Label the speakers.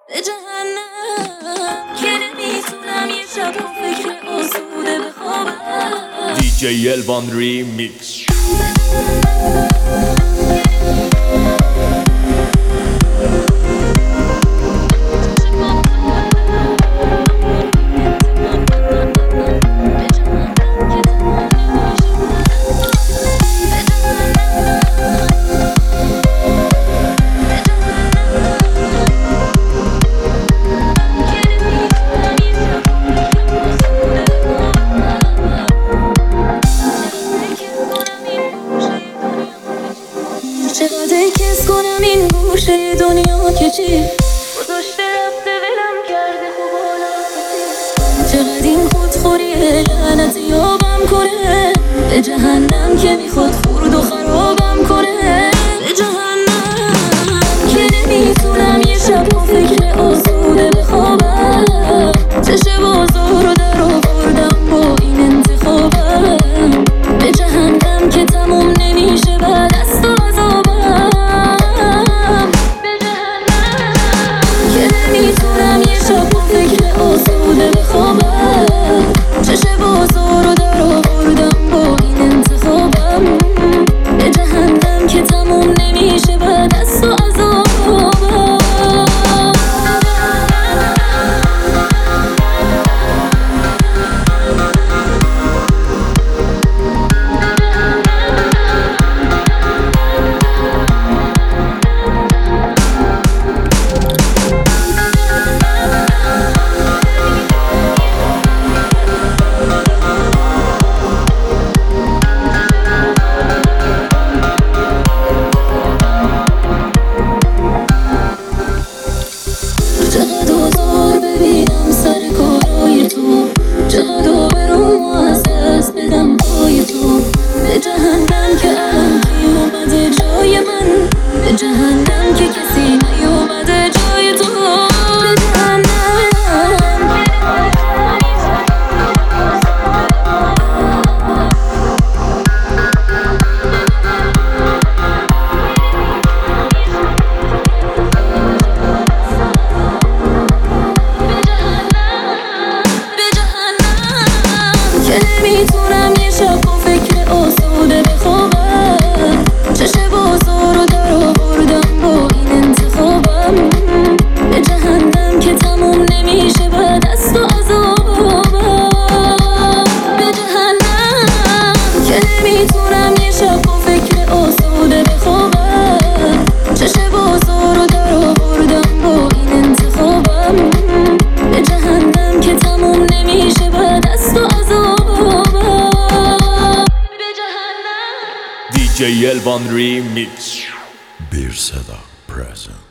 Speaker 1: به جهنم که نمیتونم یه شب با فکر آسوده بخوابم.
Speaker 2: DJ Elvan Remix.
Speaker 1: چقدر کس کنم این گوشه دنیا که چی گذاشته رفته ولم کرده خوب حالا. چقدر این خودخوریه لعنت یابم کنه به جهنم که میخواد خورد و خرابم کنه. به جهنم که نمیتونم یه شب با فکر آسوده بخوابم. چشه بازار رو در آوردم با این انتخابم. به جهنم که تموم نمیشه بعد از تو نمیتونم یه شب با فکر آسوده بخوابم. چشه بازار رو در آوردم با این انتخابم. به جهنم که تموم نمیشه بعد از تو عذابم. چقدر آبروم از دست بدم پای تو. به جهنم که الان کی اومده جای من. به جهنم که کسی نیومده جای تو. به جهنم نمیتونم یه شب با فکر آسوده بخوابم. چشه بازار رو در آوردم با این انتخابم. به جهنم که تموم نمیشه بعد از تو عذابم. به جهنم که نمیتونم یه شب با فکر آسوده بخوابم. چشه بازار رو در آوردم با این انتخابم. به جهنم که تموم نمیشه بعد از تو عذابم.
Speaker 2: DJ Elvan Remix.
Speaker 3: Bir Seda present.